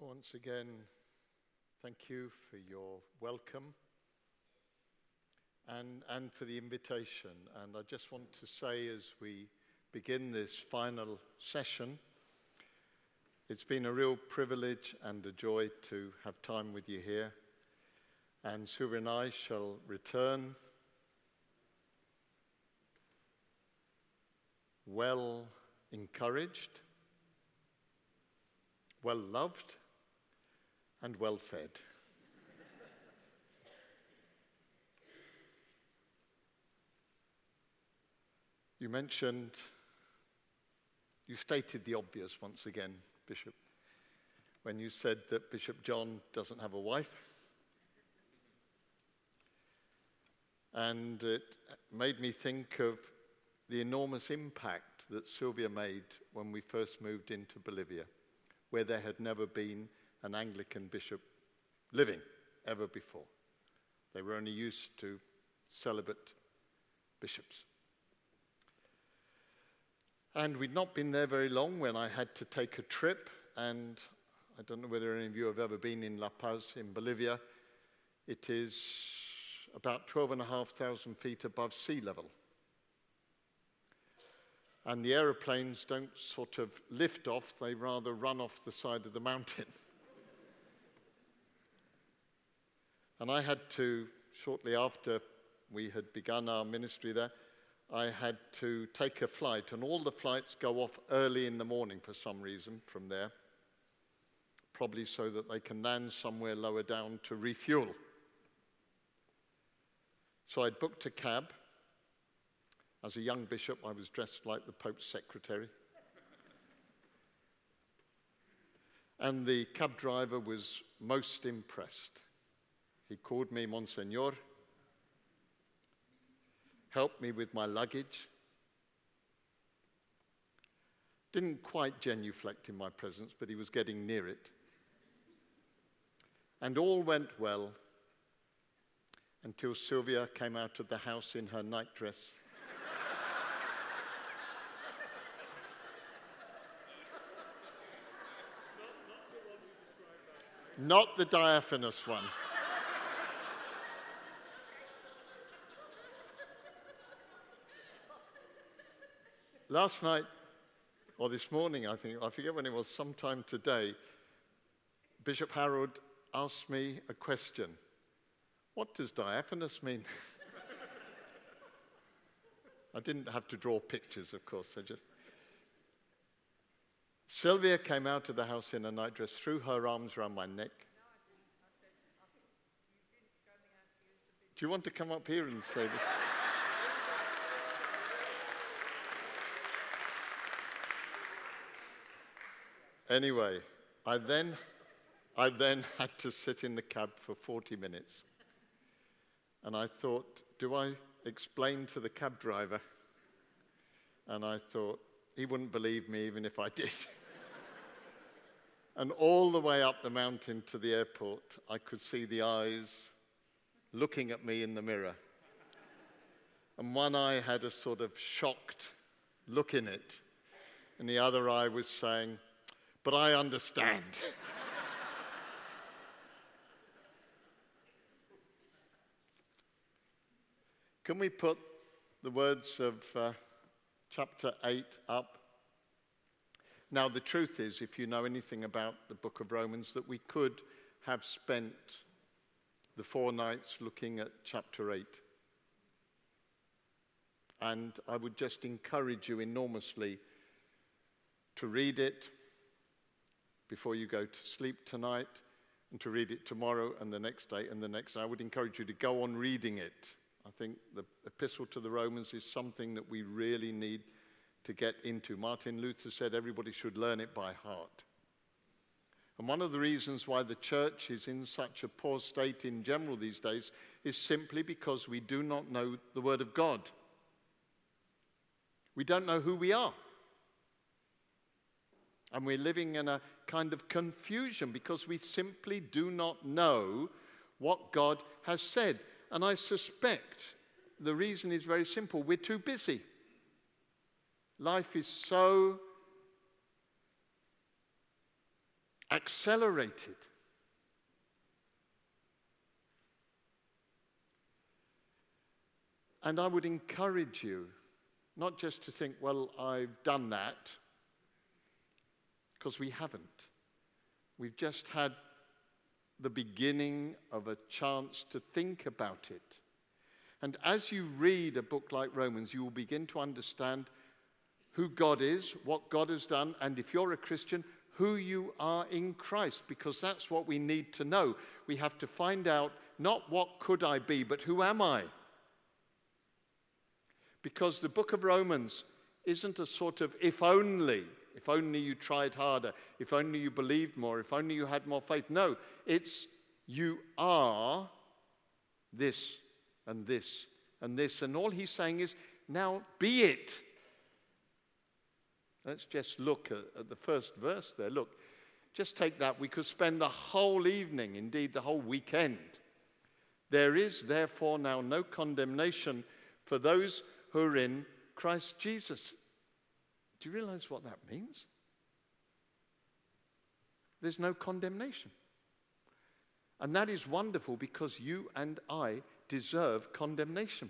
Once again, thank you for your welcome and for the invitation. And I just want to say, as we begin this final session, it's been a real privilege and a joy to have time with you here. And Sylvia and I shall return well encouraged, well loved, and well fed. You stated the obvious once again, Bishop, when you said that Bishop John doesn't have a wife. And it made me think of the enormous impact that Sylvia made when we first moved into Bolivia, where there had never been an Anglican bishop living ever before. They were only used to celibate bishops. And we'd not been there very long when I had to take a trip, and I don't know whether any of you have ever been in La Paz in Bolivia. It is about 12,500 feet above sea level. And the aeroplanes don't sort of lift off, they rather run off the side of the mountain. And I had to, shortly after we had begun our ministry there, I had to take a flight, and all the flights go off early in the morning for some reason from there, probably so that they can land somewhere lower down to refuel. So I'd booked a cab. As a young bishop, I was dressed like the Pope's secretary. And the cab driver was most impressed. He called me Monsignor, helped me with my luggage, didn't quite genuflect in my presence, but he was getting near it. And all went well until Sylvia came out of the house in her nightdress. Not the diaphanous one. Last night, or this morning, I forget when it was, sometime today, Bishop Harold asked me a question. What does diaphanous mean? I didn't have to draw pictures, of course. Sylvia came out of the house in a nightdress, threw her arms around my neck. No, I didn't. I said, you didn't show me how to use the video. Do you want to come up here and say this? Anyway, I then had to sit in the cab for 40 minutes. And I thought, do I explain to the cab driver? And I thought, he wouldn't believe me even if I did. And all the way up the mountain to the airport, I could see the eyes looking at me in the mirror. And one eye had a sort of shocked look in it. And the other eye was saying, but I understand. Can we put the words of chapter 8 up? Now, the truth is, if you know anything about the book of Romans, that we could have spent the 4 nights looking at chapter 8. And I would just encourage you enormously to read it before you go to sleep tonight, and to read it tomorrow and the next day and the next day. I would encourage you to go on reading it. I think the Epistle to the Romans is something that we really need to get into. Martin Luther said everybody should learn it by heart. And one of the reasons why the church is in such a poor state in general these days is simply because we do not know the Word of God. We don't know who we are. And we're living in a kind of confusion because we simply do not know what God has said. And I suspect the reason is very simple. We're too busy. Life is so accelerated. And I would encourage you not just to think, well, I've done that, because we haven't. We've just had the beginning of a chance to think about it. And as you read a book like Romans, you will begin to understand who God is, what God has done, and if you're a Christian, who you are in Christ, because that's what we need to know. We have to find out not what could I be, but who am I? Because the book of Romans isn't a sort of if only you tried harder, if only you believed more, if only you had more faith. No, it's you are this and this and this. And all he's saying is, now be it. Let's just look at the first verse there. Look, just take that. We could spend the whole evening, indeed the whole weekend. There is therefore now no condemnation for those who are in Christ Jesus. Do you realize what that means? There's no condemnation. And that is wonderful, because you and I deserve condemnation.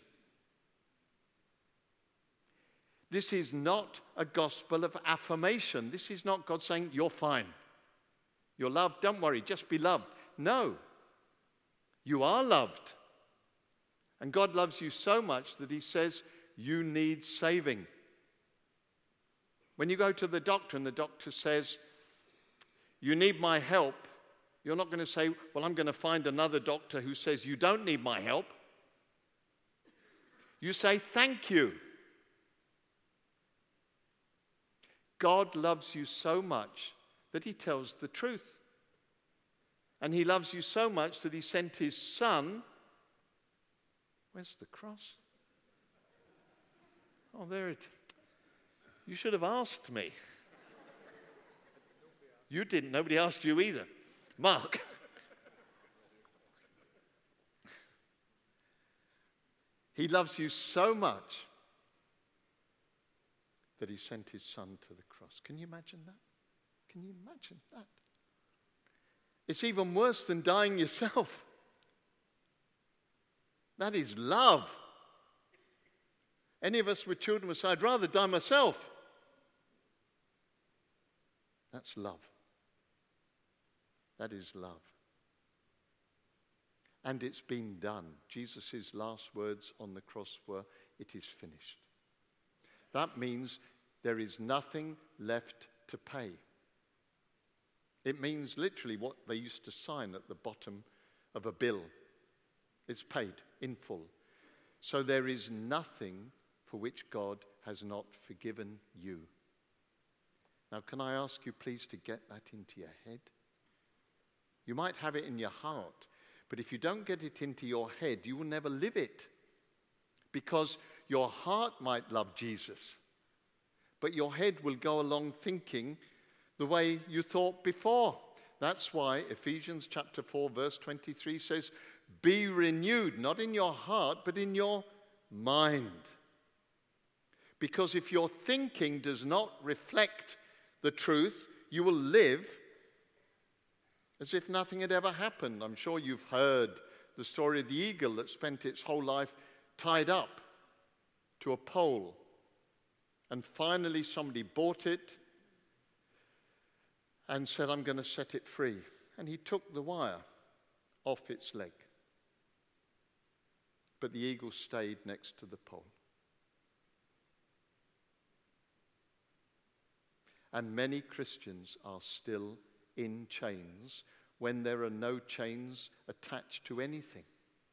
This is not a gospel of affirmation. This is not God saying, you're fine. You're loved. Don't worry, just be loved. No. You are loved. And God loves you so much that he says, you need saving. When you go to the doctor and the doctor says, you need my help, you're not going to say, well, I'm going to find another doctor who says you don't need my help. You say, thank you. God loves you so much that he tells the truth. And he loves you so much that he sent his son. Where's the cross? Oh, there it is. You should have asked me. You didn't. Nobody asked you either. Mark. He loves you so much that he sent his son to the cross. Can you imagine that? Can you imagine that? It's even worse than dying yourself. That is love. Any of us with children would say, I'd rather die myself. That's love. That is love. And it's been done. Jesus' last words on the cross were, it is finished. That means there is nothing left to pay. It means literally what they used to sign at the bottom of a bill. It's paid in full. So there is nothing for which God has not forgiven you. Now, can I ask you please to get that into your head? You might have it in your heart, but if you don't get it into your head, you will never live it. Because your heart might love Jesus, but your head will go along thinking the way you thought before. That's why Ephesians chapter 4, verse 23 says, be renewed, not in your heart, but in your mind. Because if your thinking does not reflect the truth, you will live as if nothing had ever happened. I'm sure you've heard the story of the eagle that spent its whole life tied up to a pole. And finally somebody bought it and said, I'm going to set it free. And he took the wire off its leg. But the eagle stayed next to the pole. And many Christians are still in chains when there are no chains attached to anything.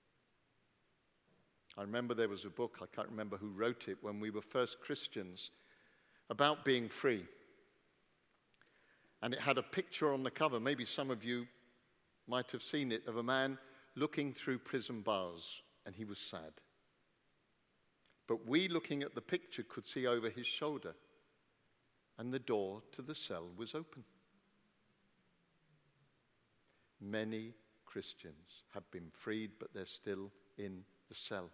I remember there was a book, I can't remember who wrote it, when we were first Christians, about being free. And it had a picture on the cover, maybe some of you might have seen it, of a man looking through prison bars, and he was sad. But we, looking at the picture, could see over his shoulder, and the door to the cell was open. Many Christians have been freed, but they're still in the cell.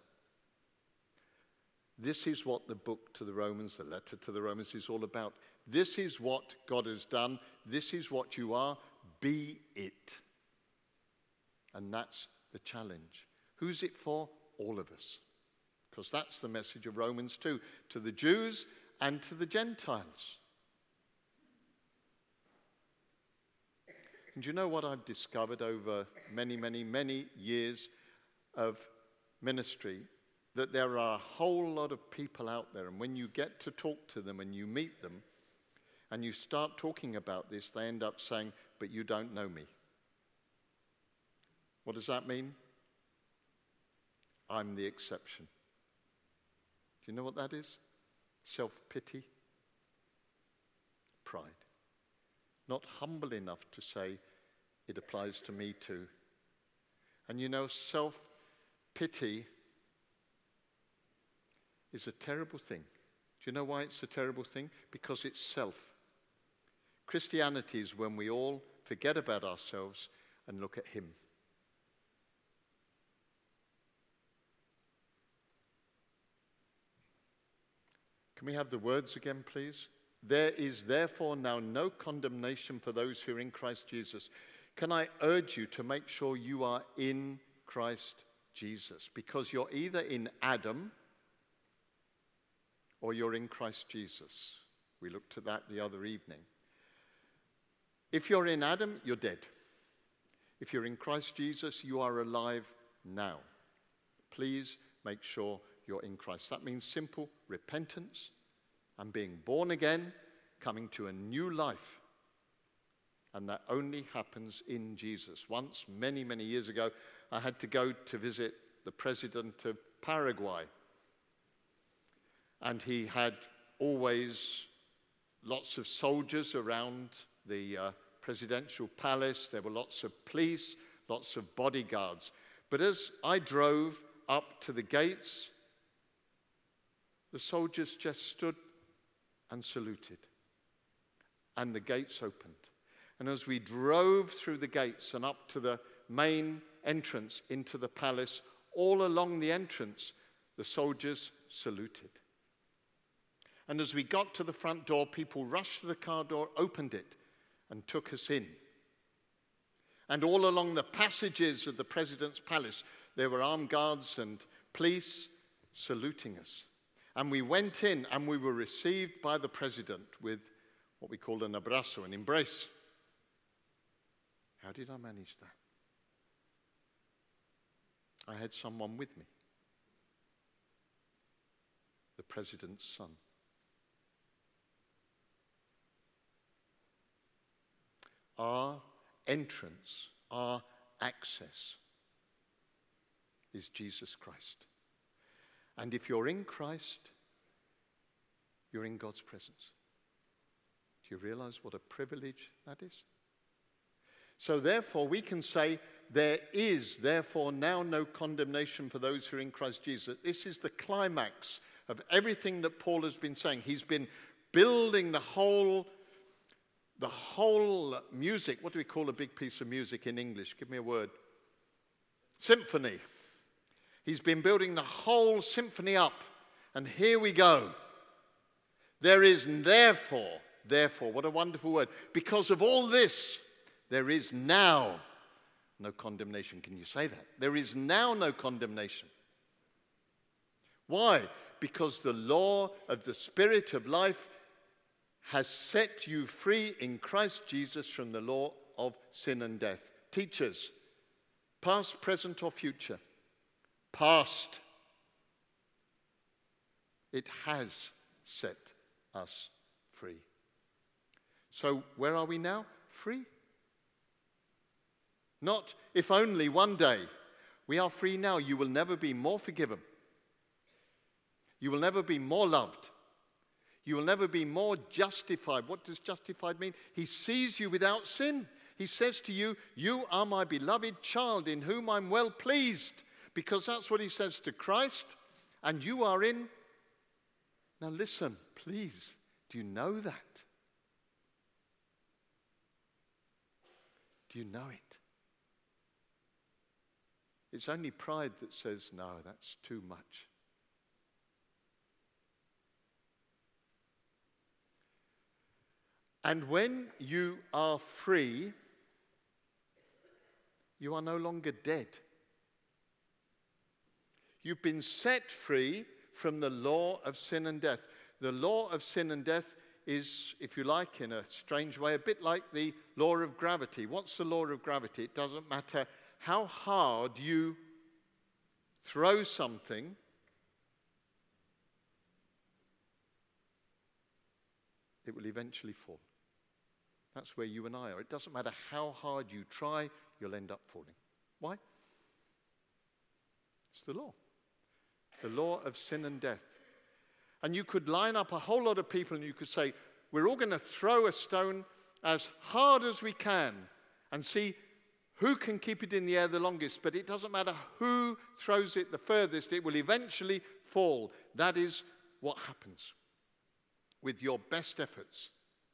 This is what the book to the Romans, the letter to the Romans, is all about. This is what God has done. This is what you are. be it. And that's the challenge. Who's it for? All of us. Because that's the message of Romans 2, to the Jews and to the Gentiles. And do you know what I've discovered over many, many, many years of ministry? That there are a whole lot of people out there, and when you get to talk to them and you meet them, and you start talking about this, they end up saying, but you don't know me. What does that mean? I'm the exception. Do you know what that is? Self-pity, pride. Not humble enough to say, it applies to me too. And you know, self-pity is a terrible thing. Do you know why it's a terrible thing? Because it's self. Christianity is when we all forget about ourselves and look at him. Can we have the words again, please? There is therefore now no condemnation for those who are in Christ Jesus. Can I urge you to make sure you are in Christ Jesus? Because you're either in Adam or you're in Christ Jesus. We looked at that the other evening. If you're in Adam, you're dead. If you're in Christ Jesus, you are alive now. Please make sure you're in Christ. That means simple repentance and being born again, coming to a new life. And that only happens in Jesus. Once, many, many years ago, I had to go to visit the president of Paraguay. And he had always lots of soldiers around the presidential palace. There were lots of police, lots of bodyguards. But as I drove up to the gates, the soldiers just stood and saluted. And the gates opened. And as we drove through the gates and up to the main entrance into the palace, all along the entrance, the soldiers saluted. And as we got to the front door, people rushed to the car door, opened it, and took us in. And all along the passages of the president's palace, there were armed guards and police saluting us. And we went in and we were received by the president with what we called an abrazo, an embrace. How did I manage that? I had someone with me. The president's son. Our entrance, our access is Jesus Christ. And if you're in Christ, you're in God's presence. Do you realize what a privilege that is? So therefore, we can say, there is therefore now no condemnation for those who are in Christ Jesus. This is the climax of everything that Paul has been saying. He's been building the whole music. What do we call a big piece of music in English? Give me a word. Symphony. He's been building the whole symphony up. And here we go. There is therefore, what a wonderful word. Because of all this, there is now no condemnation. Can you say that? There is now no condemnation. Why? Because the law of the Spirit of life has set you free in Christ Jesus from the law of sin and death. Teachers, past, present, or future? Past. It has set us free. So where are we now? Free. Not if only one day. We are free now. You will never be more forgiven. You will never be more loved. You will never be more justified. What does justified mean? He sees you without sin. He says to you, you are my beloved child in whom I'm well pleased. Because that's what he says to Christ. And you are in. Now listen, please. Do you know that? Do you know it? It's only pride that says, no, that's too much. And when you are free, you are no longer dead. You've been set free from the law of sin and death. The law of sin and death is, if you like, in a strange way, a bit like the law of gravity. What's the law of gravity? It doesn't matter how hard you throw something, it will eventually fall. That's where you and I are. It doesn't matter how hard you try, you'll end up falling. Why? It's the law of sin and death. And you could line up a whole lot of people and you could say, we're all going to throw a stone as hard as we can and see who can keep it in the air the longest. But it doesn't matter who throws it the furthest, it will eventually fall. That is what happens with your best efforts.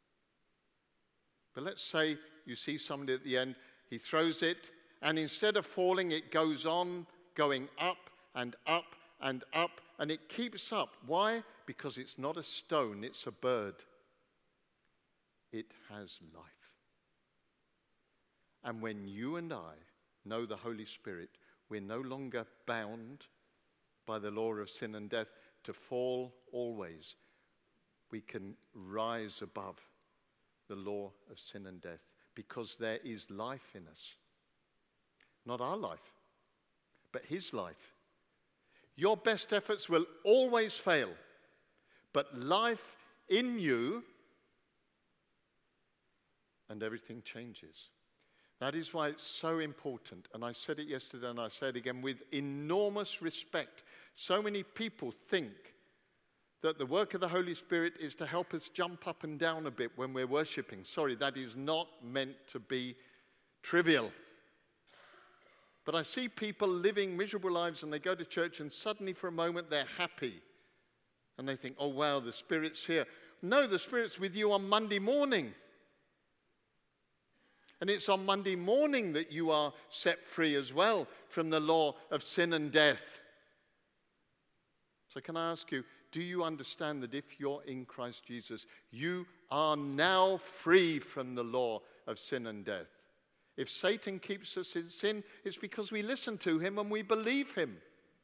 But let's say you see somebody at the end, he throws it, and instead of falling, it goes on going up and up and up, and it keeps up. Why? Because it's not a stone, it's a bird. It has life. And when you and I know the Holy Spirit, we're no longer bound by the law of sin and death to fall always. We can rise above the law of sin and death because there is life in us. Not our life, but His life. Your best efforts will always fail, but life in you, and everything changes. That is why it's so important, and I said it yesterday and I say it again with enormous respect. So many people think that the work of the Holy Spirit is to help us jump up and down a bit when we're worshipping. Sorry, that is not meant to be trivial. But I see people living miserable lives and they go to church and suddenly for a moment they're happy. And they think, oh wow, the Spirit's here. No, the Spirit's with you on Monday morning. And it's on Monday morning that you are set free as well from the law of sin and death. So can I ask you, do you understand that if you're in Christ Jesus, you are now free from the law of sin and death? If Satan keeps us in sin, it's because we listen to him and we believe him.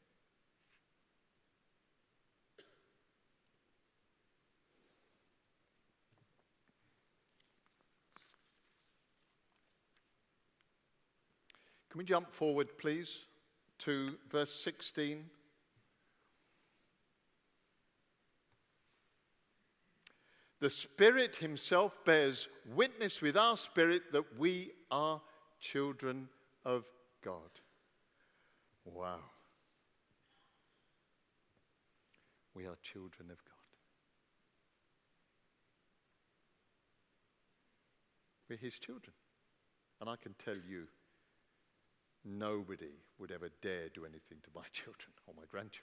Can we jump forward, please, to verse 16? The Spirit himself bears witness with our spirit that we are children of God. Wow. We are children of God. We're his children. And I can tell you, nobody would ever dare do anything to my children or my grandchildren.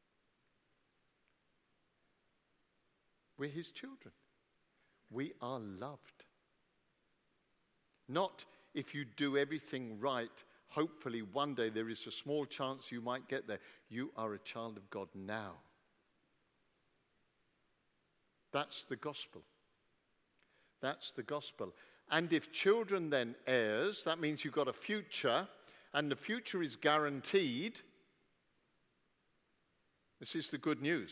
We're his children. We are loved. Not if you do everything right, hopefully one day there is a small chance you might get there. You are a child of God now. That's the gospel. That's the gospel. And if children then heirs, that means you've got a future, and the future is guaranteed. This is the good news.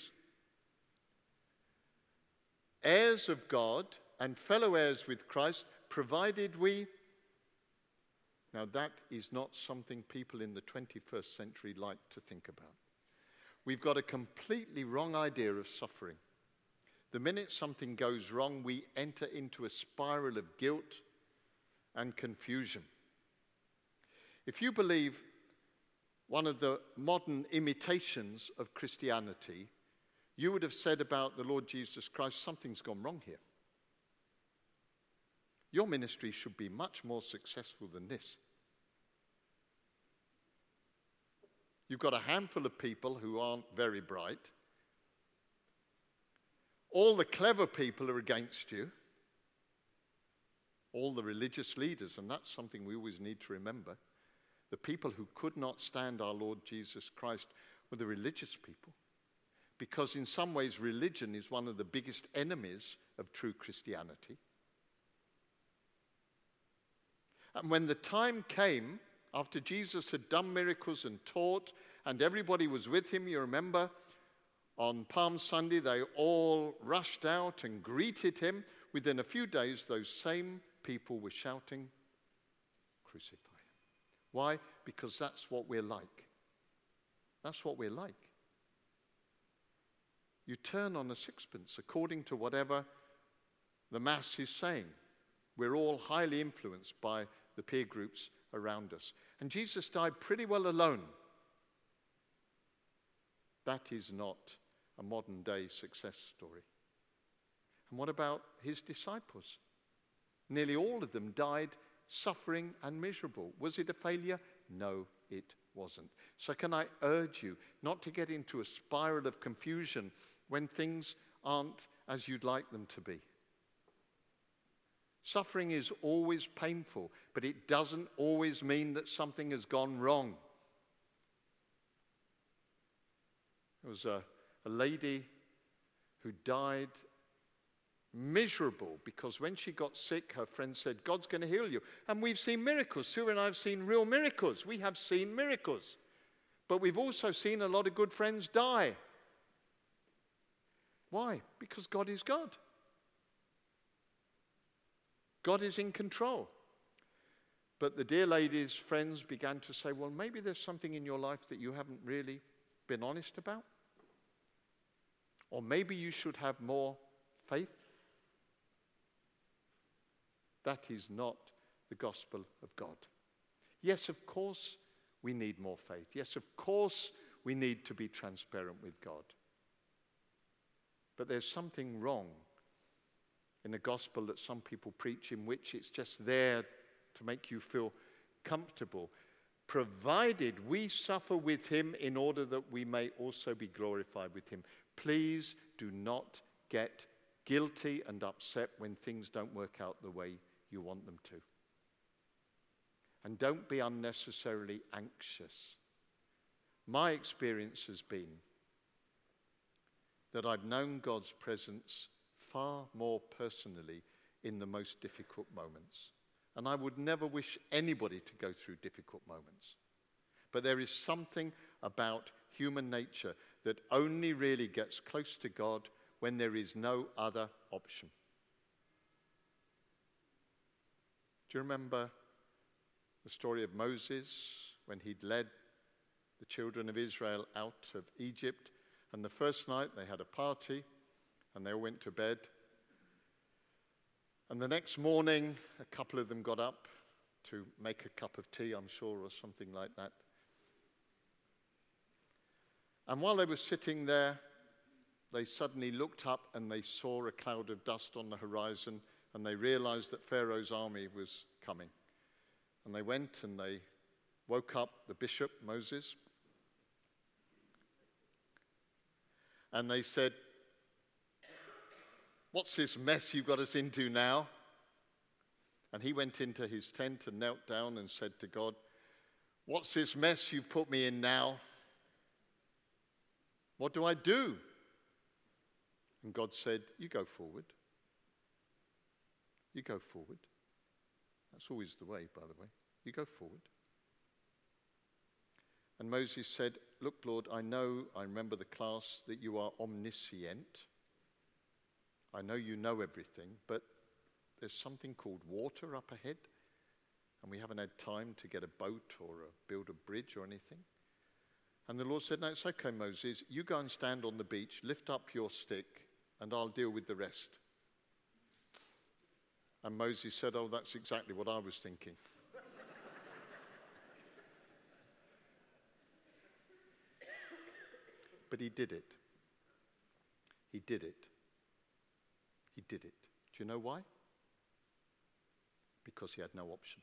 Heirs of God and fellow heirs with Christ, provided we... Now that is not something people in the 21st century like to think about. We've got a completely wrong idea of suffering. The minute something goes wrong, we enter into a spiral of guilt and confusion. If you believe one of the modern imitations of Christianity, you would have said about the Lord Jesus Christ, something's gone wrong here. Your ministry should be much more successful than this. You've got a handful of people who aren't very bright. All the clever people are against you. All the religious leaders, and that's something we always need to remember. The people who could not stand our Lord Jesus Christ were the religious people. Because in some ways, religion is one of the biggest enemies of true Christianity. And when the time came after Jesus had done miracles and taught, and everybody was with him, you remember, on Palm Sunday, they all rushed out and greeted him. Within a few days, those same people were shouting, "Crucify him." Why? Because that's what we're like. That's what we're like. You turn on a sixpence according to whatever the mass is saying. We're all highly influenced by the peer groups around us. And Jesus died pretty well alone. That is not a modern day success story. And what about his disciples? Nearly all of them died suffering and miserable. Was it a failure? No, it wasn't. So can I urge you not to get into a spiral of confusion when things aren't as you'd like them to be. Suffering is always painful, but it doesn't always mean that something has gone wrong. There was a lady who died miserable because when she got sick, her friend said, "God's going to heal you." And we've seen miracles. Sue and I have seen real miracles. We have seen miracles. But we've also seen a lot of good friends die. Why? Because God is God. God is in control. But the dear lady's friends began to say, "Well, maybe there's something in your life that you haven't really been honest about. Or maybe you should have more faith." That is not the gospel of God. Yes, of course, we need more faith. Yes, of course, we need to be transparent with God. But there's something wrong in the gospel that some people preach, in which it's just there to make you feel comfortable, provided we suffer with him in order that we may also be glorified with him. Please do not get guilty and upset when things don't work out the way you want them to. And don't be unnecessarily anxious. My experience has been that I've known God's presence far more personally in the most difficult moments. And I would never wish anybody to go through difficult moments. But there is something about human nature that only really gets close to God when there is no other option. Do you remember the story of Moses when he'd led the children of Israel out of Egypt? And the first night they had a party and they all went to bed. And the next morning, a couple of them got up to make a cup of tea, I'm sure, or something like that. And while they were sitting there, they suddenly looked up and they saw a cloud of dust on the horizon, and they realized that Pharaoh's army was coming. And they went and they woke up the bishop, Moses, and they said, "What's this mess you've got us into now?" And he went into his tent and knelt down and said to God, "What's this mess you've put me in now? What do I do?" And God said, "You go forward. You go forward." That's always the way, by the way. You go forward. And Moses said, "Look, Lord, I remember the class, that you are omniscient. I know you know everything, but there's something called water up ahead, and we haven't had time to get a boat or build a bridge or anything." And the Lord said, "No, it's okay, Moses. You go and stand on the beach, lift up your stick, and I'll deal with the rest." And Moses said, "Oh, that's exactly what I was thinking." But he did it. He did it. He did it. Do you know why? Because he had no option.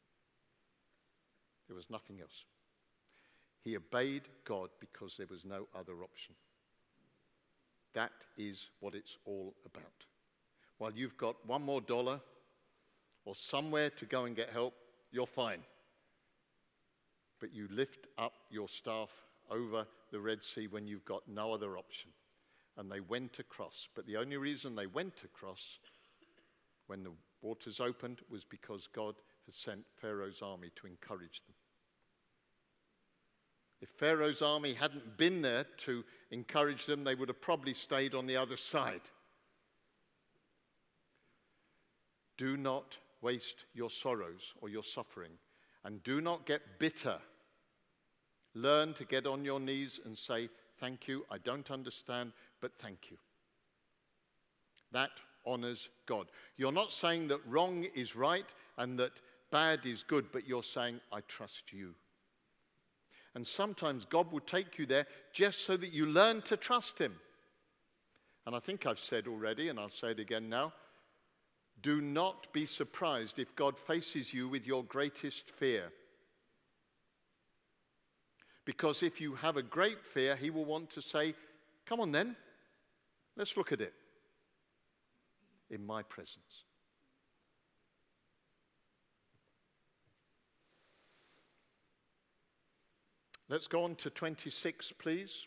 There was nothing else. He obeyed God because there was no other option. That is what it's all about. While you've got one more dollar or somewhere to go and get help, you're fine. But you lift up your staff over the Red Sea when you've got no other option. And they went across. But the only reason they went across when the waters opened was because God had sent Pharaoh's army to encourage them. If Pharaoh's army hadn't been there to encourage them, they would have probably stayed on the other side. Do not waste your sorrows or your suffering, and do not get bitter. Learn to get on your knees and say, thank you, I don't understand, but thank you. That honors God. You're not saying that wrong is right and that bad is good, but you're saying, I trust you. And sometimes God will take you there just so that you learn to trust him. And I think I've said already, and I'll say it again now, do not be surprised if God faces you with your greatest fear. Because if you have a great fear, he will want to say, come on then, let's look at it in my presence. Let's go on to 26, please.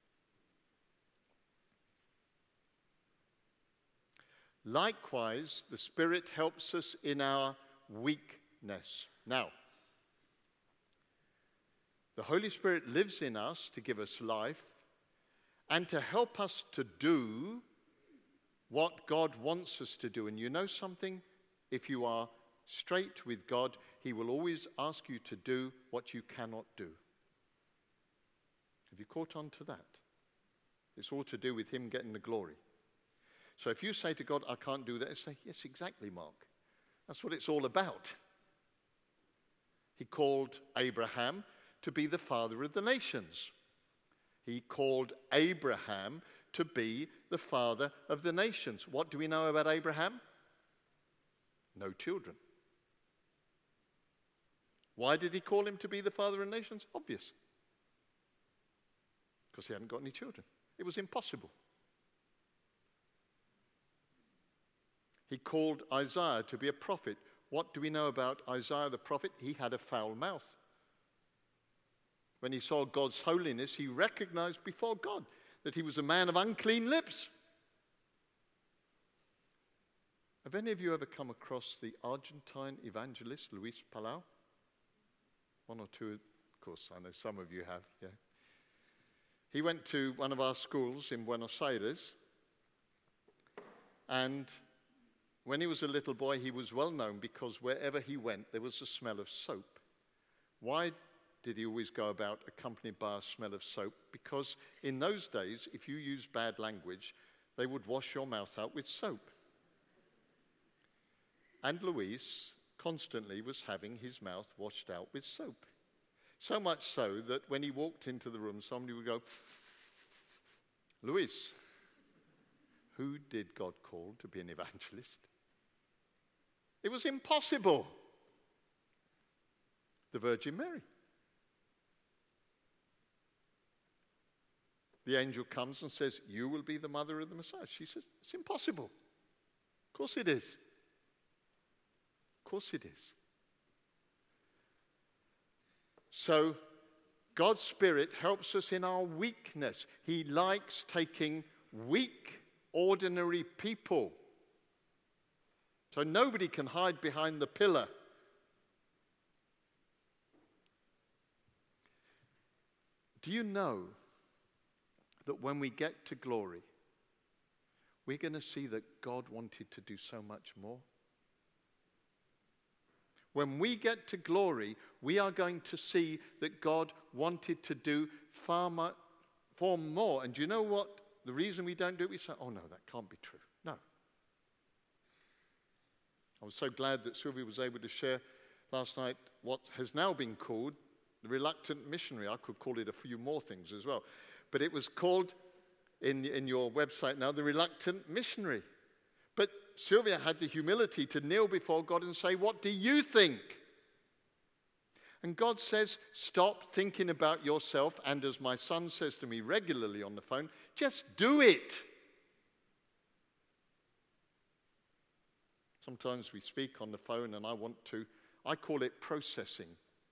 Likewise, the Spirit helps us in our weakness. Now, the Holy Spirit lives in us to give us life and to help us to do what God wants us to do. And you know something? If you are straight with God, he will always ask you to do what you cannot do. Have you caught on to that? It's all to do with him getting the glory. So if you say to God, I can't do that, say, yes, exactly, Mark. That's what it's all about. He called Abraham to be the father of the nations. He called Abraham to be the father of the nations. What do we know about Abraham? No children. Why did he call him to be the father of nations? Obvious. Because he hadn't got any children. It was impossible. He called Isaiah to be a prophet. What do we know about Isaiah the prophet? He had a foul mouth. When he saw God's holiness, he recognized before God that he was a man of unclean lips. Have any of you ever come across the Argentine evangelist, Luis Palau? One or two, of course, I know some of you have, yeah. He went to one of our schools in Buenos Aires, and when he was a little boy, he was well known because wherever he went, there was a smell of soap. Why did he always go about accompanied by a smell of soap? Because in those days, if you used bad language, they would wash your mouth out with soap. And Luis constantly was having his mouth washed out with soap. So much so that when he walked into the room, somebody would go, Luis, who did God call to be an evangelist? It was impossible. The Virgin Mary. The angel comes and says, you will be the mother of the Messiah. She says, it's impossible. Of course it is. Of course it is. So, God's Spirit helps us in our weakness. He likes taking weak, ordinary people. So nobody can hide behind the pillar. Do you know that when we get to glory, we're going to see that God wanted to do so much more? When we get to glory, we are going to see that God wanted to do far more. And do you know what? The reason we don't do it, we say, oh no, that can't be true. No. I was so glad that Sylvia was able to share last night what has now been called the reluctant missionary. I could call it a few more things as well. But it was called in your website now, the reluctant missionary. But Sylvia had the humility to kneel before God and say, what do you think? And God says, stop thinking about yourself. And as my son says to me regularly on the phone, just do it. Sometimes we speak on the phone and I call it processing.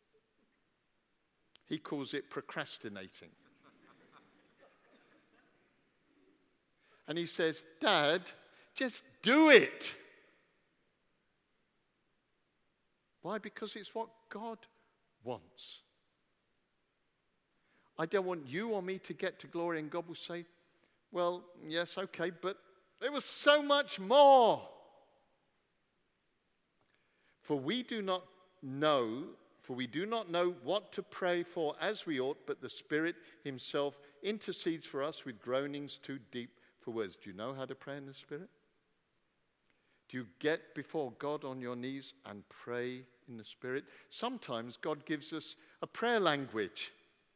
He calls it procrastinating. And he says, Dad, just do it. Why? Because it's what God wants. I don't want you or me to get to glory and God will say, well, yes, okay, but there was so much more. For we do not know what to pray for as we ought, but the Spirit himself intercedes for us with groanings too deep for words. Do you know how to pray in the Spirit? Do you get before God on your knees and pray in the Spirit? Sometimes God gives us a prayer language.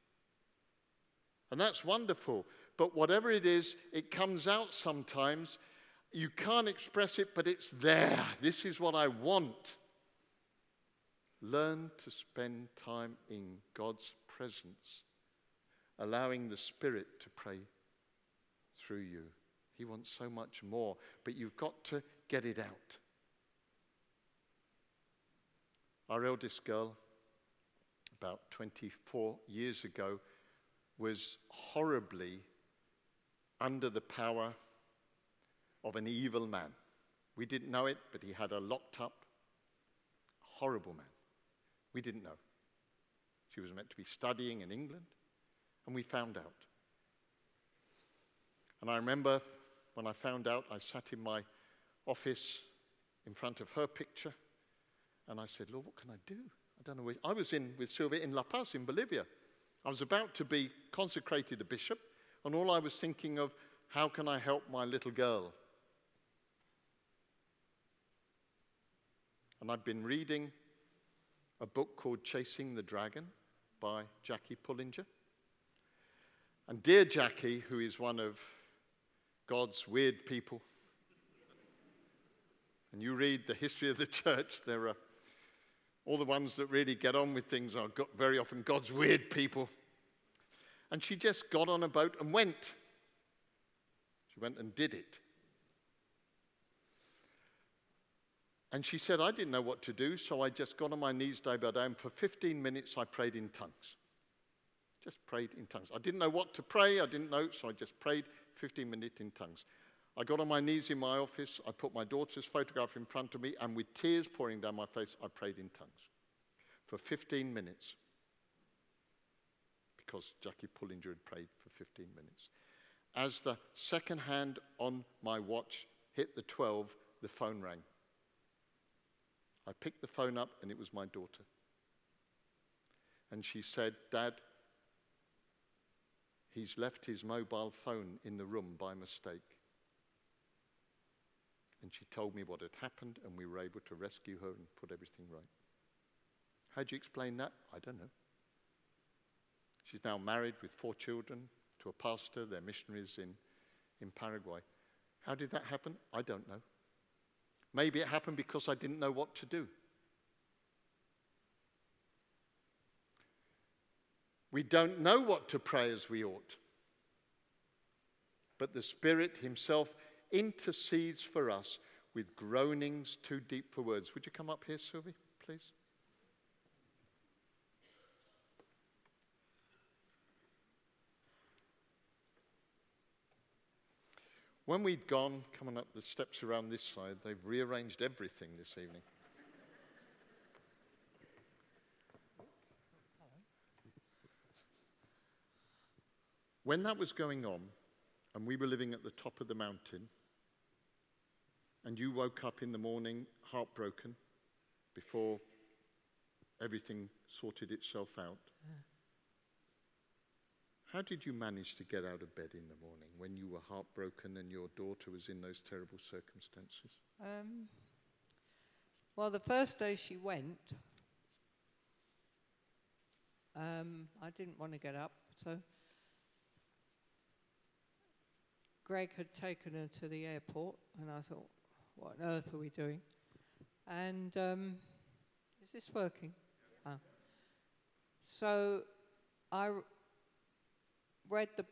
And that's wonderful. But whatever it is, it comes out sometimes. You can't express it, but it's there. This is what I want. Learn to spend time in God's presence, allowing the Spirit to pray through you. He wants so much more, but you've got to get it out. Our eldest girl, about 24 years ago, was horribly under the power of an evil man. We didn't know it, but he had her locked up. Horrible man. We didn't know. She was meant to be studying in England, and we found out. And I remember when I found out, I sat in my office in front of her picture, and I said, Lord, what can I do? I don't know where. I was with Sylvia in La Paz in Bolivia. I was about to be consecrated a bishop, and all I was thinking of, how can I help my little girl? And I'd been reading a book called Chasing the Dragon by Jackie Pullinger. And dear Jackie, who is one of God's weird people, and you read the history of the church, there are all the ones that really get on with things are very often God's weird people. And she just got on a boat and went. She went and did it. And she said, I didn't know what to do, so I just got on my knees day by day, and for 15 minutes I prayed in tongues. Just prayed in tongues. I didn't know what to pray, so I just prayed 15 minutes in tongues. I got on my knees in my office, I put my daughter's photograph in front of me, and with tears pouring down my face, I prayed in tongues. For 15 minutes. Because Jackie Pullinger had prayed for 15 minutes. As the second hand on my watch hit the 12, the phone rang. I picked the phone up, and it was my daughter. And she said, Dad, he's left his mobile phone in the room by mistake. And she told me what had happened, and we were able to rescue her and put everything right. How do you explain that? I don't know. She's now married with 4 children to a pastor. They're missionaries in Paraguay. How did that happen? I don't know. Maybe it happened because I didn't know what to do. We don't know what to pray as we ought. But the Spirit himself intercedes for us with groanings too deep for words. Would you come up here, Sylvie, please? When we'd gone, coming up the steps around this side, they've rearranged everything this evening. When that was going on, and we were living at the top of the mountain, and you woke up in the morning heartbroken before everything sorted itself out, how did you manage to get out of bed in the morning when you were heartbroken and your daughter was in those terrible circumstances? Well, the first day she went, I didn't want to get up, so Greg had taken her to the airport, and I thought, what on earth are we doing? And is this working? Oh. So I read the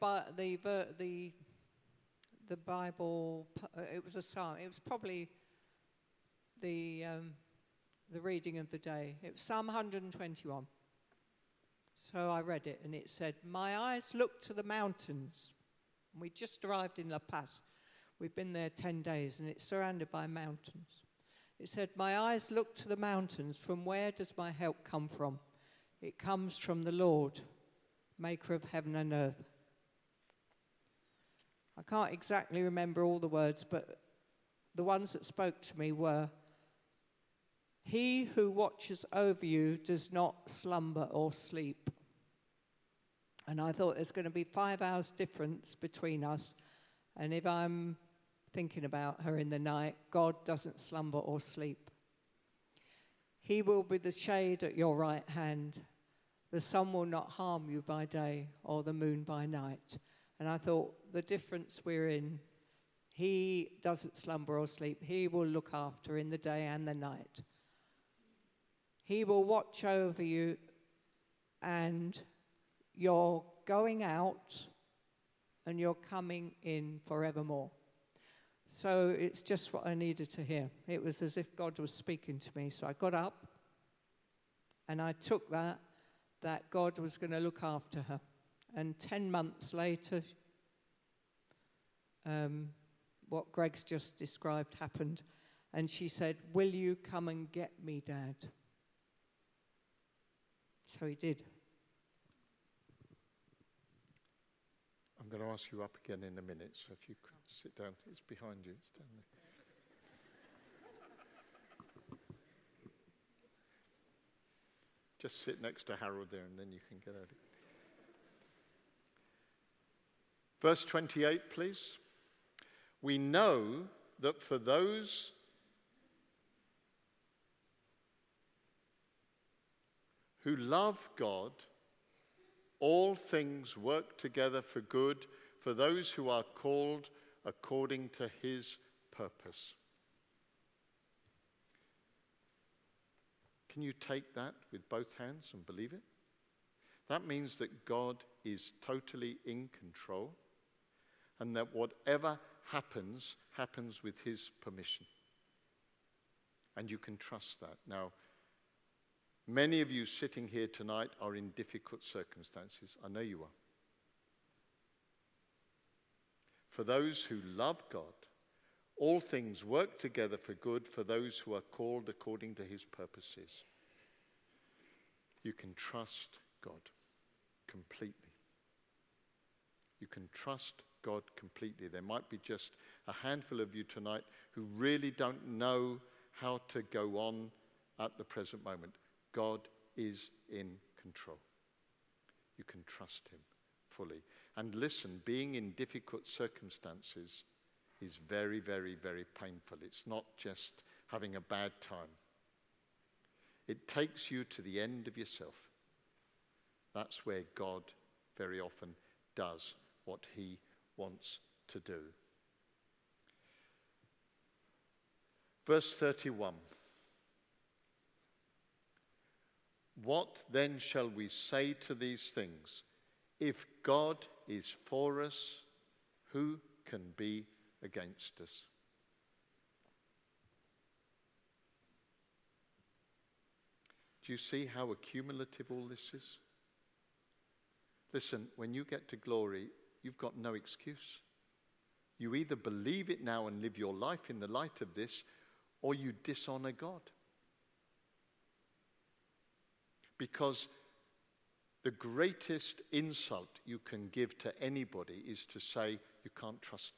Bible. It was a psalm. It was probably the reading of the day. It was Psalm 121. So I read it, and it said, "My eyes look to the mountains." And we just arrived in La Paz. We've been there 10 days, and it's surrounded by mountains. It said, "My eyes look to the mountains. From where does my help come from? It comes from the Lord, maker of heaven and earth. I can't exactly remember all the words, but the ones that spoke to me were, he who watches over you does not slumber or sleep. And I thought there's going to be 5 hours difference between us. And if I'm thinking about her in the night, God doesn't slumber or sleep. He will be the shade at your right hand. The sun will not harm you by day or the moon by night. And I thought the difference we're in, he doesn't slumber or sleep. He will look after in the day and the night. He will watch over you, and you're going out and you're coming in forevermore. So it's just what I needed to hear. It was as if God was speaking to me. So I got up and I took that God was going to look after her. And 10 months later, what Greg's just described happened. And she said, will you come and get me, Dad? So he did. I'm going to ask you up again in a minute, so if you could sit down. It's behind you. It's down there. Just sit next to Harold there, and then you can get at it. Verse 28, please. We know that for those who love God, all things work together for good for those who are called according to his purpose. Can you take that with both hands and believe it? That means that God is totally in control, and that whatever happens, happens with his permission. And you can trust that. Now, many of you sitting here tonight are in difficult circumstances. I know you are. For those who love God, all things work together for good for those who are called according to his purposes. You can trust God completely. You can trust God completely. There might be just a handful of you tonight who really don't know how to go on at the present moment. God is in control. You can trust him fully. And listen, being in difficult circumstances is very, very, very painful. It's not just having a bad time. It takes you to the end of yourself. That's where God very often does what he wants to do. Verse 31. What then shall we say to these things? If God is for us, who can be against us? Do you see how accumulative all this is? Listen, when you get to glory, you've got no excuse. You either believe it now and live your life in the light of this, or you dishonor God. Because the greatest insult you can give to anybody is to say you can't trust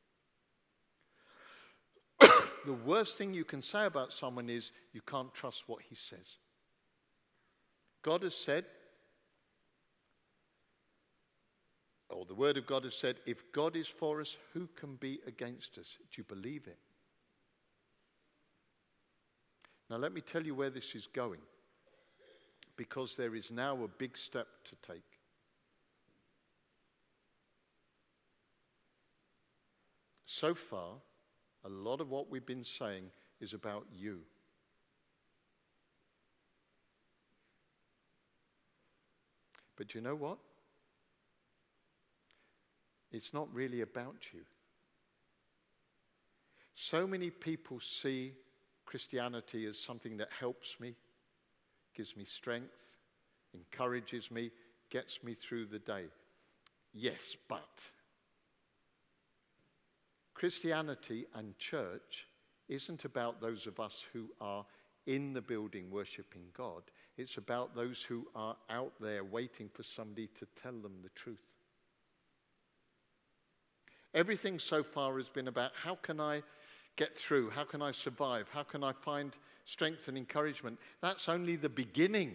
them. The worst thing you can say about someone is you can't trust what he says. God has said, or the Word of God has said, if God is for us, who can be against us? Do you believe it? Now let me tell you where this is going, because there is now a big step to take. So far, a lot of what we've been saying is about you. But you know what? It's not really about you. So many people see Christianity as something that helps me, gives me strength, encourages me, gets me through the day. Yes, but Christianity and church isn't about those of us who are in the building worshipping God. It's about those who are out there waiting for somebody to tell them the truth. Everything so far has been about how can I get through? How can I survive? How can I find strength and encouragement? That's only the beginning.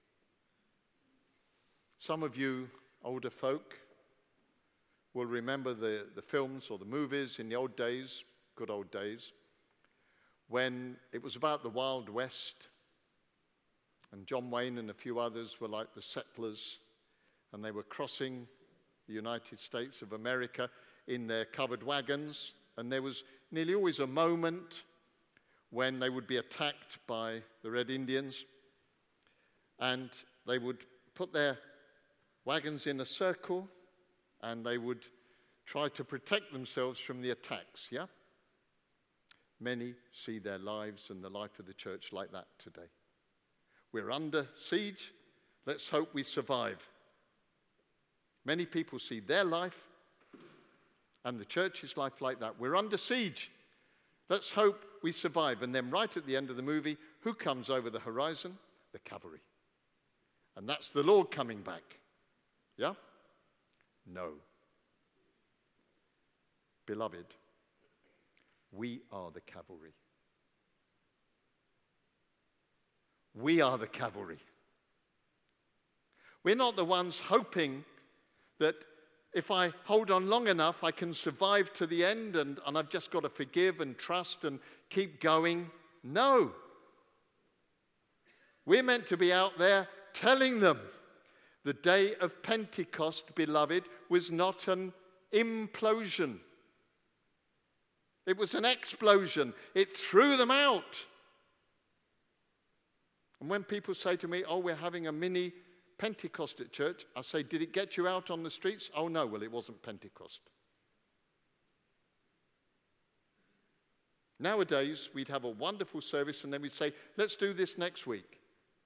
Some of you older folk will remember the films or the movies in the old days, good old days, when it was about the Wild West, and John Wayne and a few others were like the settlers, and they were crossing the United States of America in their covered wagons, and there was nearly always a moment when they would be attacked by the Red Indians, and they would put their wagons in a circle, and they would try to protect themselves from the attacks, yeah? Many see their lives and the life of the church like that today. We're under siege. Let's hope we survive. Many people see their life and the church's life like that. We're under siege. Let's hope we survive. And then right at the end of the movie, who comes over the horizon? The cavalry. And that's the Lord coming back. Yeah? No. Beloved, we are the cavalry. We are the cavalry. We're not the ones hoping that if I hold on long enough, I can survive to the end and I've just got to forgive and trust and keep going. No. We're meant to be out there telling them the day of Pentecost, beloved, was not an implosion. It was an explosion. It threw them out. And when people say to me, oh, we're having a mini Pentecost at church, I say, did it get you out on the streets? Oh, no, well, it wasn't Pentecost. Nowadays, we'd have a wonderful service and then we'd say, let's do this next week.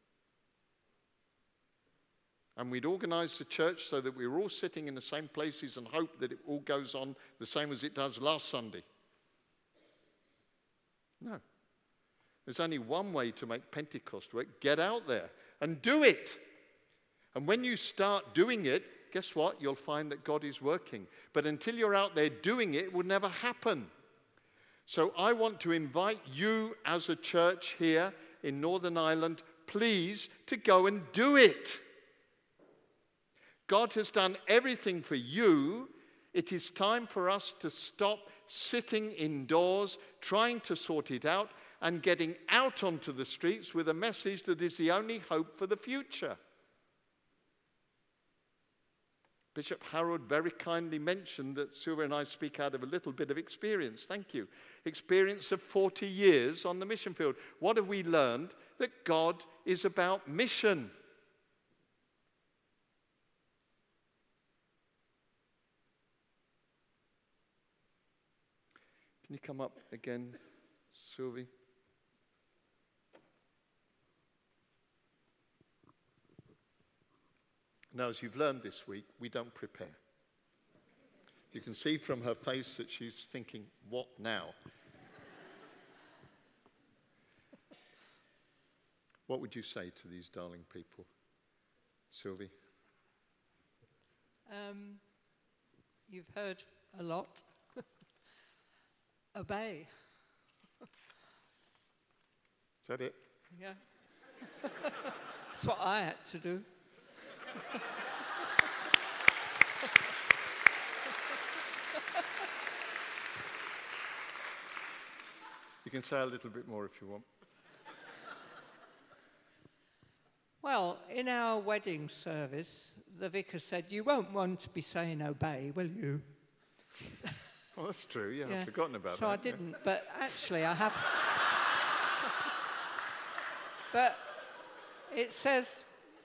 And we'd organize the church so that we were all sitting in the same places and hope that it all goes on the same as it does last Sunday. No. There's only one way to make Pentecost work. Get out there and do it. And when you start doing it, guess what? You'll find that God is working. But until you're out there doing it, it will never happen. So I want to invite you as a church here in Northern Ireland, please, to go and do it. God has done everything for you. It is time for us to stop sitting indoors, trying to sort it out, and getting out onto the streets with a message that is the only hope for the future. Bishop Harold very kindly mentioned that Sue and I speak out of a little bit of experience. Thank you. Experience of 40 years on the mission field. What have we learned? That God is about mission. Can you come up again, Sylvie? Now, as you've learned this week, we don't prepare. You can see from her face that she's thinking, what now? What would you say to these darling people, Sylvie? You've heard a lot. Obey. Is that it? Yeah. That's what I had to do. You can say a little bit more if you want. Well, in our wedding service, the vicar said, you won't want to be saying obey, will you? Oh, that's true. Yeah, I've forgotten about that. So I didn't, but actually I have. But it says,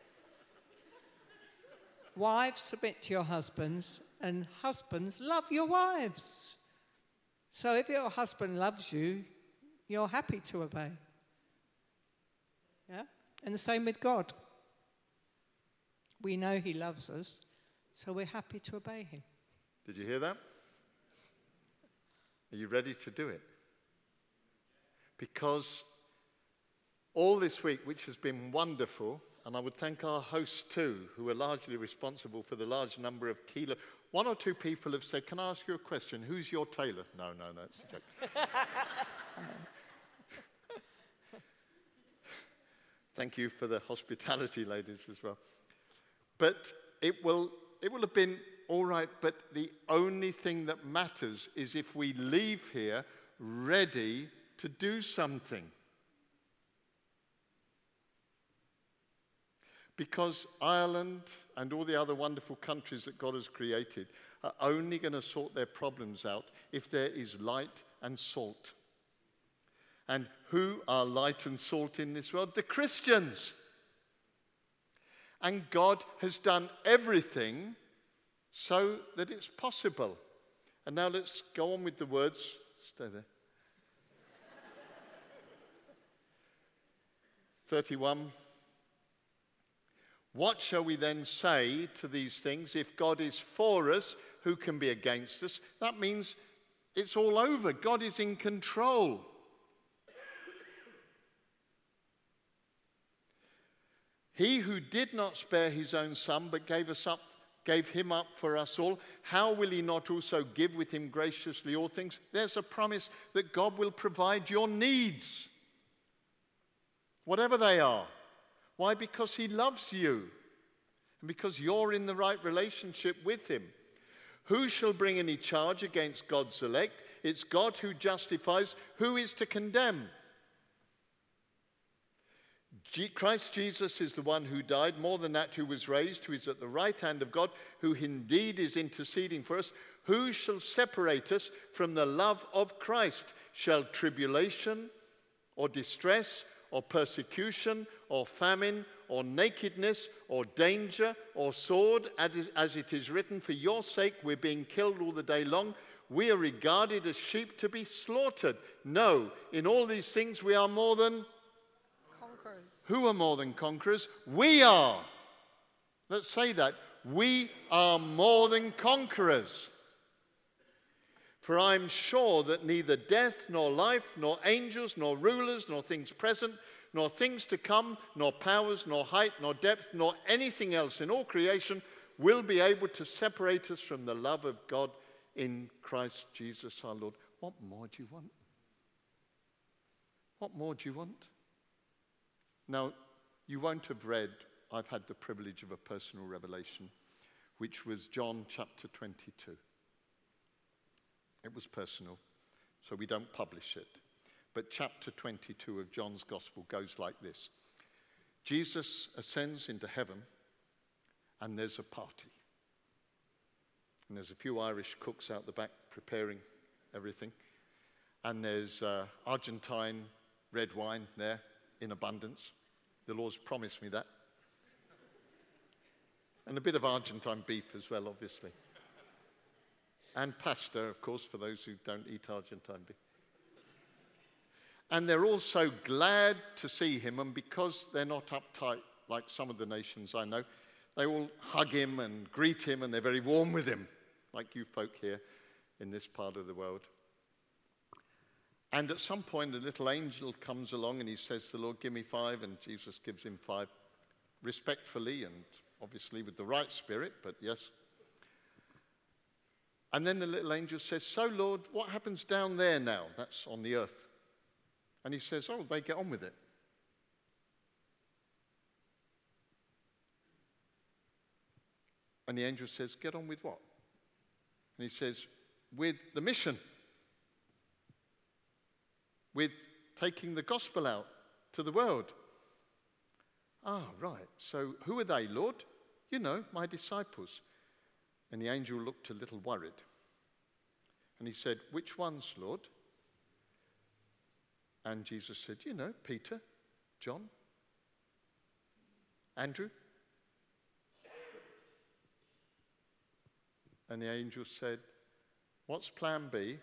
wives, submit to your husbands, and husbands, love your wives. So if your husband loves you, you're happy to obey. Yeah? And the same with God. We know he loves us, so we're happy to obey him. Did you hear that? Are you ready to do it? Because all this week, which has been wonderful, and I would thank our hosts too, who are largely responsible for the large number of kilo. One or two people have said, can I ask you a question? Who's your tailor? No, it's a joke. Thank you for the hospitality, ladies, as well. But it will have been all right, but the only thing that matters is if we leave here ready to do something. Because Ireland and all the other wonderful countries that God has created are only going to sort their problems out if there is light and salt. And who are light and salt in this world? The Christians. And God has done everything so that it's possible. And now let's go on with the words. Stay there. 31. What shall we then say to these things? If God is for us, who can be against us? That means it's all over. God is in control. He who did not spare his own son, but gave him up for us all, how will he not also give with him graciously all things? There's a promise that God will provide your needs, whatever they are. Why? Because he loves you and because you're in the right relationship with him. Who shall bring any charge against God's elect? It's God who justifies. Who is to condemn? Christ Jesus is the one who died, more than that, who was raised, who is at the right hand of God, who indeed is interceding for us. Who shall separate us from the love of Christ? Shall tribulation or distress or persecution or famine or nakedness or danger or sword, as it is written, for your sake we're being killed all the day long. We are regarded as sheep to be slaughtered. No, in all these things we are more than Conquerors. Who are more than conquerors? We are. Let's say that. We are more than conquerors. For I'm sure that neither death, nor life, nor angels, nor rulers, nor things present, nor things to come, nor powers, nor height, nor depth, nor anything else in all creation will be able to separate us from the love of God in Christ Jesus our Lord. What more do you want? What more do you want? Now, you won't have read, I've had the privilege of a personal revelation, which was John chapter 22. It was personal, so we don't publish it. But chapter 22 of John's Gospel goes like this. Jesus ascends into heaven, and there's a party. And there's a few Irish cooks out the back preparing everything. And there's Argentine red wine there in abundance. The Lord's promised me that. And a bit of Argentine beef as well, obviously. And pasta, of course, for those who don't eat Argentine beef. And they're all so glad to see him, and because they're not uptight like some of the nations I know, they all hug him and greet him, and they're very warm with him, like you folk here in this part of the world. And at some point, a little angel comes along and he says to the Lord, give me 5, and Jesus gives him 5, respectfully and obviously with the right spirit, but yes. And then the little angel says, so Lord, what happens down there now? That's on the earth. And he says, oh, they get on with it. And the angel says, get on with what? And he says, with the mission. With taking the gospel out to the world. Ah, right. So who are they, Lord? You know, my disciples. And the angel looked a little worried. And he said, which ones, Lord? And Jesus said, you know, Peter, John, Andrew. And the angel said, what's plan B?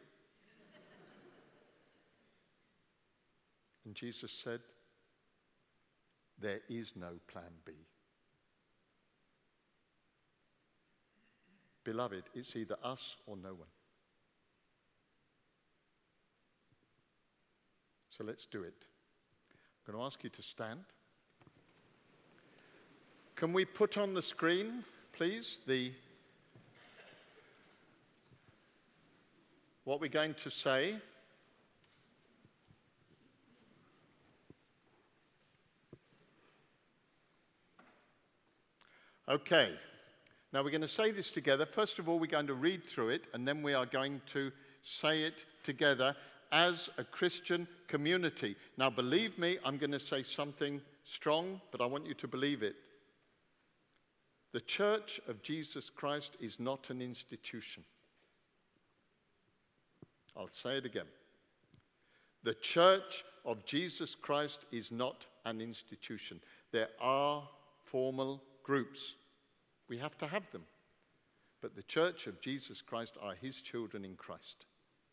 And Jesus said, there is no plan B. Beloved, it's either us or no one. So let's do it. I'm going to ask you to stand. Can we put on the screen, please, what we're going to say? Okay. Now we're going to say this together. First of all, we're going to read through it, and then we are going to say it together as a Christian community. Now, believe me, I'm going to say something strong, but I want you to believe it. The Church of Jesus Christ is not an institution. I'll say it again. The Church of Jesus Christ is not an institution. There are formal groups. We have to have them. But the Church of Jesus Christ are his children in Christ.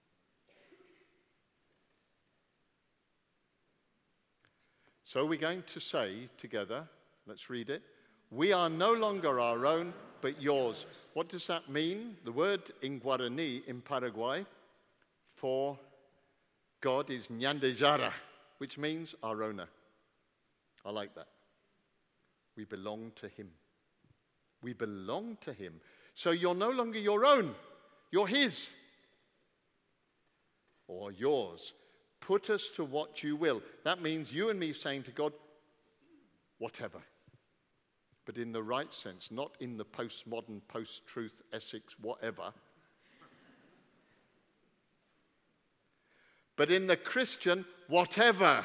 So we're going to say together, let's read it. We are no longer our own, but yours. What does that mean? The word in Guarani, in Paraguay, for God is Nyandejara, which means our owner. I like that. We belong to him. We belong to him. So you're no longer your own. You're his. Or yours. Put us to what you will. That means you and me saying to God, whatever. But in the right sense, not in the postmodern, post-truth, Essex, whatever. But in the Christian, whatever.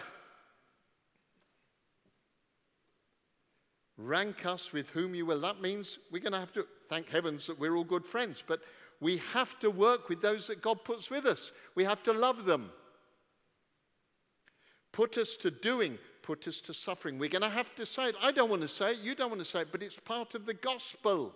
Rank us with whom you will. That means we're going to have to, thank heavens that we're all good friends, but we have to work with those that God puts with us. We have to love them. Put us to doing, put us to suffering. We're going to have to say it. I don't want to say it, you don't want to say it, but it's part of the gospel.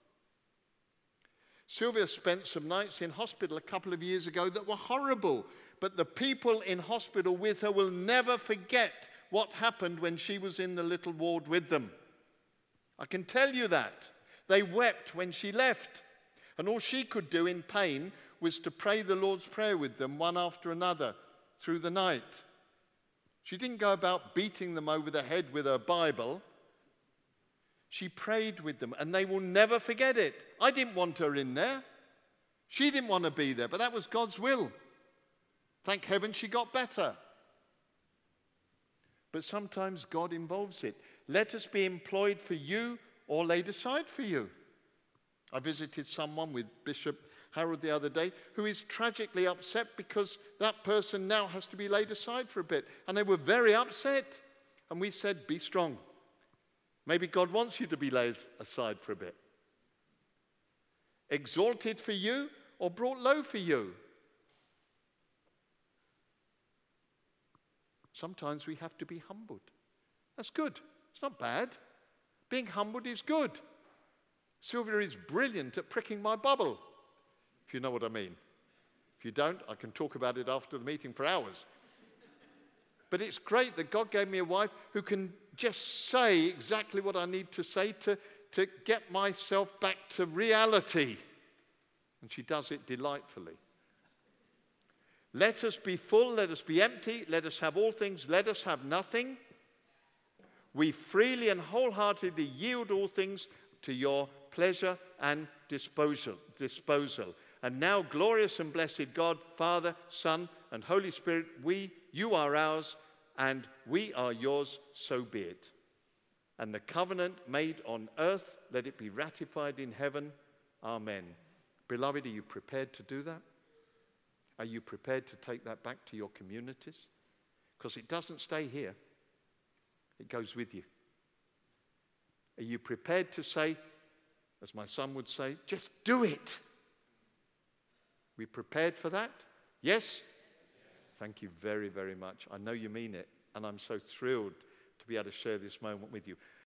Sylvia spent some nights in hospital a couple of years ago that were horrible, but the people in hospital with her will never forget what happened when she was in the little ward with them. I can tell you that. They wept when she left, and all she could do in pain was to pray the Lord's Prayer with them one after another through the night. She didn't go about beating them over the head with her Bible. She prayed with them, and they will never forget it. I didn't want her in there. She didn't want to be there, but that was God's will. Thank heaven she got better. But sometimes God involves it. Let us be employed for you or laid aside for you. I visited someone with Bishop Harold the other day who is tragically upset because that person now has to be laid aside for a bit. And they were very upset. And we said, be strong. Maybe God wants you to be laid aside for a bit. Exalted for you or brought low for you. Sometimes we have to be humbled. That's good. It's not bad. Being humbled is good. Sylvia is brilliant at pricking my bubble, if you know what I mean. If you don't, I can talk about it after the meeting for hours. But it's great that God gave me a wife who can just say exactly what I need to say to get myself back to reality. And she does it delightfully. Let us be full, let us be empty, let us have all things, let us have nothing. We freely and wholeheartedly yield all things to your pleasure and disposal. And now, glorious and blessed God, Father, Son, and Holy Spirit, you are ours, and we are yours, so be it. And the covenant made on earth, let it be ratified in heaven. Amen. Beloved, are you prepared to do that? Are you prepared to take that back to your communities? Because it doesn't stay here. It goes with you. Are you prepared to say, as my son would say, just do it? We prepared for that? Yes? Thank you very, very much. I know you mean it, and I'm so thrilled to be able to share this moment with you.